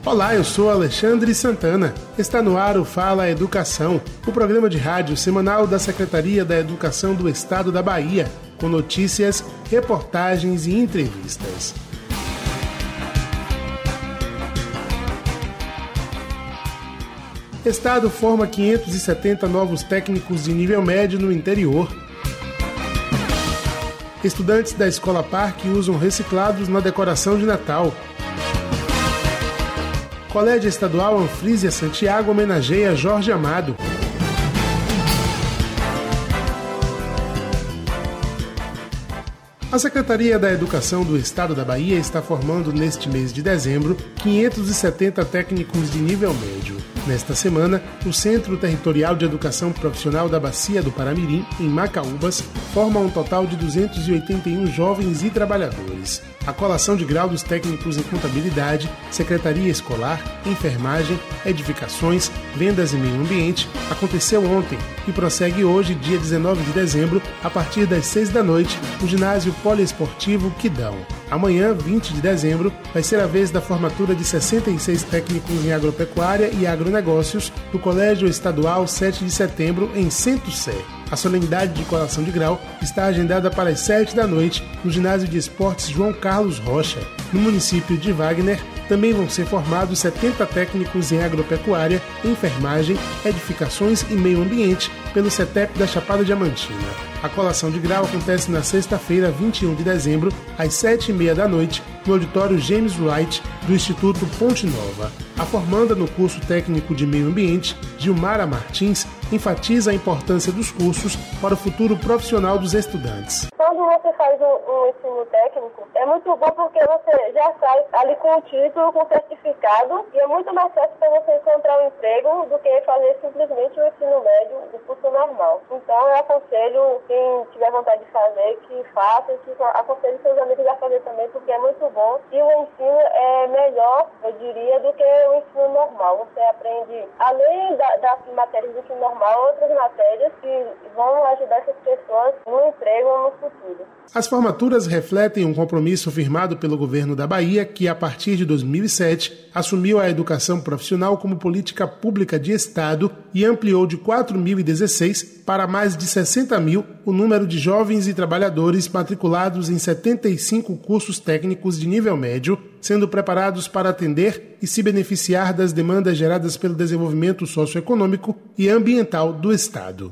Olá, eu sou Alexandre Santana. Está no ar o Fala Educação, o programa de rádio semanal da Secretaria da Educação do Estado da Bahia, com notícias, reportagens e entrevistas. Estado forma 570 novos técnicos de nível médio no interior. Estudantes da Escola Parque usam reciclados na decoração de Natal. Colégio Estadual Anfrisia Santiago homenageia Jorge Amado. A Secretaria da Educação do Estado da Bahia está formando neste mês de dezembro 570 técnicos de nível médio. Nesta semana, o Centro Territorial de Educação Profissional da Bacia do Paramirim, em Macaúbas, forma um total de 281 jovens e trabalhadores. A colação de grau dos técnicos em contabilidade, secretaria escolar, enfermagem, edificações, vendas e meio ambiente aconteceu ontem e prossegue hoje, dia 19 de dezembro, a partir das 6 da noite, no ginásio poliesportivo Quidão. Amanhã, 20 de dezembro, vai ser a vez da formatura de 66 técnicos em agropecuária e agronegócios do Colégio Estadual 7 de Setembro, em Centro-Sé. A solenidade de colação de grau está agendada para as 7 da noite no Ginásio de Esportes João Carlos Rocha. No município de Wagner, também vão ser formados 70 técnicos em agropecuária, enfermagem, edificações e meio ambiente pelo CETEP da Chapada Diamantina. A colação de grau acontece na sexta-feira, 21 de dezembro, às 7h30 da noite, no auditório James Wright, do Instituto Ponte Nova. A formanda no curso técnico de meio ambiente, Gilmara Martins, enfatiza a importância dos cursos para o futuro profissional dos estudantes. Quando você faz um ensino técnico, é muito bom porque você já sai ali com o título, com o certificado, e é muito mais fácil para você encontrar um emprego do que fazer simplesmente o ensino médio do curso normal. Então eu aconselho quem tiver vontade de fazer, que faça, e que aconselhe seus amigos a fazer também, porque é muito bom. E o ensino é melhor, eu diria, do que o ensino normal. Você aprende, além das matérias do ensino normal, outras matérias que vão ajudar essas pessoas no emprego ou no futuro. As formaturas refletem um compromisso firmado pelo governo da Bahia, que a partir de 2007 assumiu a educação profissional como política pública de Estado e ampliou de 4.016 para mais de 60.000 o número de jovens e trabalhadores matriculados em 75 cursos técnicos de nível médio, sendo preparados para atender e se beneficiar das demandas geradas pelo desenvolvimento socioeconômico e ambiental do Estado.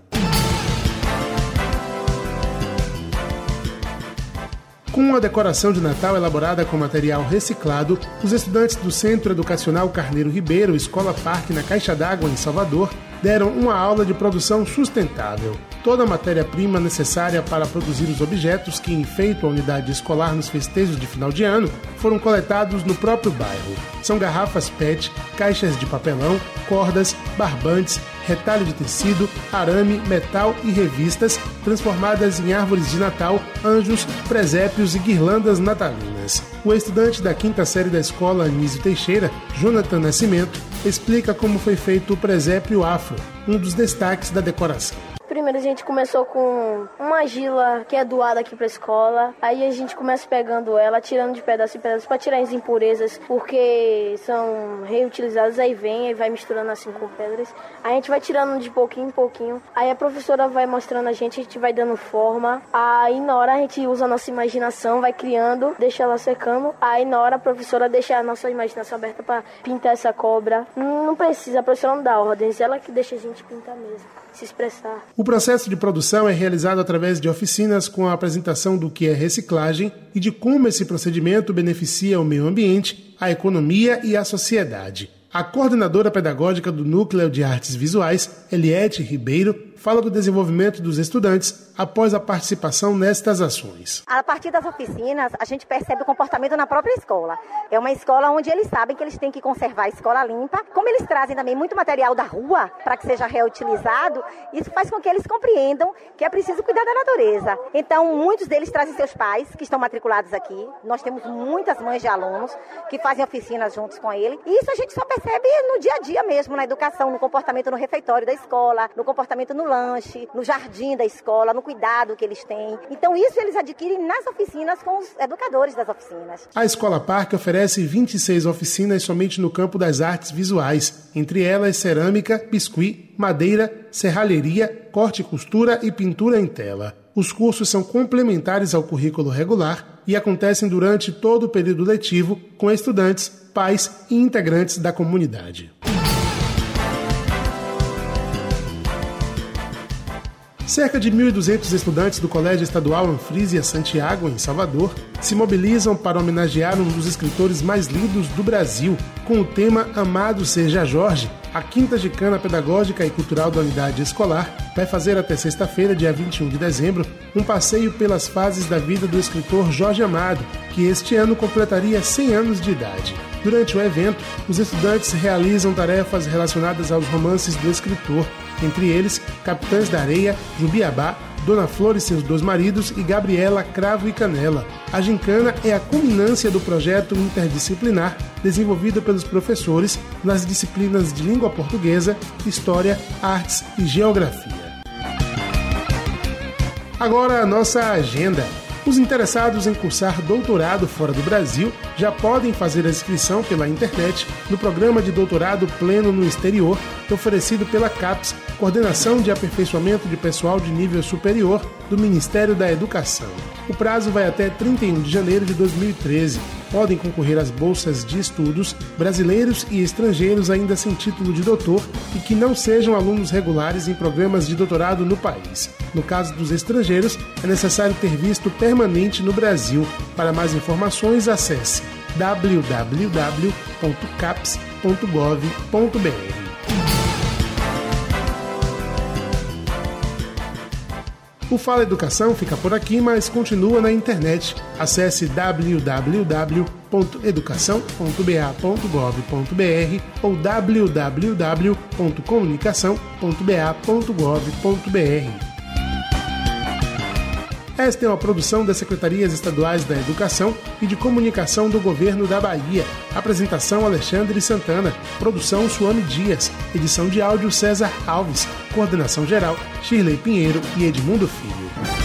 Com a decoração de Natal elaborada com material reciclado, os estudantes do Centro Educacional Carneiro Ribeiro, Escola Parque, na Caixa d'Água, em Salvador, deram uma aula de produção sustentável. Toda a matéria-prima necessária para produzir os objetos que enfeitam a unidade escolar nos festejos de final de ano foram coletados no próprio bairro. São garrafas PET, caixas de papelão, cordas, barbantes, retalho de tecido, arame, metal e revistas transformadas em árvores de Natal, anjos, presépios e guirlandas natalinas. O estudante da 5ª série da escola Anísio Teixeira, Jonathan Nascimento, explica como foi feito o presépio afro, um dos destaques da decoração. Primeiro a gente começou com uma argila que é doada aqui pra escola. Aí a gente começa pegando ela, tirando de pedaço em pedaço pra tirar as impurezas, porque são reutilizadas. Aí vai misturando assim com pedras. Aí a gente vai tirando de pouquinho em pouquinho. Aí a professora vai mostrando a gente vai dando forma. Aí na hora a gente usa a nossa imaginação, vai criando, deixa ela secando. Aí na hora a professora deixa a nossa imaginação aberta pra pintar essa cobra. Não precisa, a professora não dá ordens, ela que deixa a gente pintar mesmo, se expressar. O processo de produção é realizado através de oficinas com a apresentação do que é reciclagem e de como esse procedimento beneficia o meio ambiente, a economia e a sociedade. A coordenadora pedagógica do Núcleo de Artes Visuais, Eliette Ribeiro, fala do desenvolvimento dos estudantes após a participação nestas ações. A partir das oficinas, a gente percebe o comportamento na própria escola. É uma escola onde eles sabem que eles têm que conservar a escola limpa. Como eles trazem também muito material da rua para que seja reutilizado, isso faz com que eles compreendam que é preciso cuidar da natureza. Então, muitos deles trazem seus pais, que estão matriculados aqui. Nós temos muitas mães de alunos que fazem oficinas juntos com ele. E isso a gente só percebe no dia a dia mesmo, na educação, no comportamento no refeitório da escola, no comportamento no no lanche, no jardim da escola, no cuidado que eles têm. Então isso eles adquirem nas oficinas com os educadores das oficinas. A Escola Parque oferece 26 oficinas somente no campo das artes visuais, entre elas cerâmica, biscuit, madeira, serralheria, corte e costura e pintura em tela. Os cursos são complementares ao currículo regular e acontecem durante todo o período letivo com estudantes, pais e integrantes da comunidade. Cerca de 1.200 estudantes do Colégio Estadual Anfrisia Santiago, em Salvador, se mobilizam para homenagear um dos escritores mais lidos do Brasil, com o tema Amado Seja Jorge. A Quinta Gicana Pedagógica e Cultural da Unidade Escolar vai fazer até sexta-feira, dia 21 de dezembro, um passeio pelas fases da vida do escritor Jorge Amado, que este ano completaria 100 anos de idade. Durante o evento, os estudantes realizam tarefas relacionadas aos romances do escritor, entre eles Capitães da Areia, Jubiabá, Dona Flor e seus 2 maridos e Gabriela, Cravo e Canela. A gincana é a culminância do projeto interdisciplinar desenvolvido pelos professores nas disciplinas de língua portuguesa, história, artes e geografia. Agora a nossa agenda. Os interessados em cursar doutorado fora do Brasil já podem fazer a inscrição pela internet no programa de doutorado pleno no exterior, oferecido pela CAPES, Coordenação de Aperfeiçoamento de Pessoal de Nível Superior do Ministério da Educação. O prazo vai até 31 de janeiro de 2013. Podem concorrer às bolsas de estudos brasileiros e estrangeiros ainda sem título de doutor e que não sejam alunos regulares em programas de doutorado no país. No caso dos estrangeiros, é necessário ter visto permanente no Brasil. Para mais informações, acesse www.caps.gov.br. O Fala Educação fica por aqui, mas continua na internet. Acesse www.educação.ba.gov.br ou www.comunicação.ba.gov.br. Esta é uma produção das Secretarias Estaduais da Educação e de Comunicação do Governo da Bahia. Apresentação Alexandre Santana. Produção Suame Dias. Edição de áudio César Alves. Coordenação geral Shirley Pinheiro e Edmundo Filho.